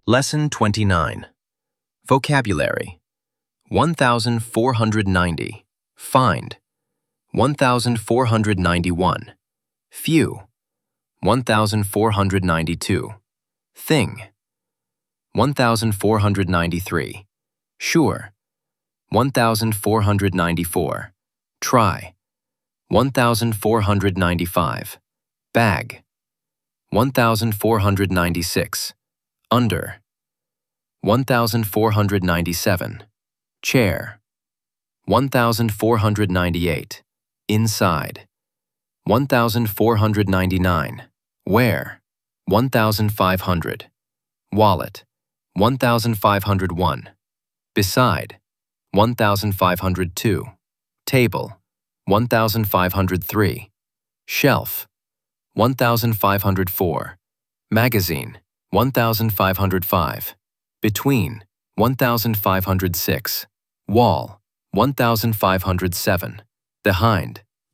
Lesson 29. Vocabulary. 1490. Find. 1491. Few. 1492. Thing. 1493. Sure. 1494. Try. 1495. Bag. 1496. Under. 1497. Chair. 1498. Inside. 1499. Where. 1500. Wallet. 1501. Beside. 1502. Table. 1503. Shelf. 1504. Magazine. 1505. Between. 1506. Wall. 1507. Behind.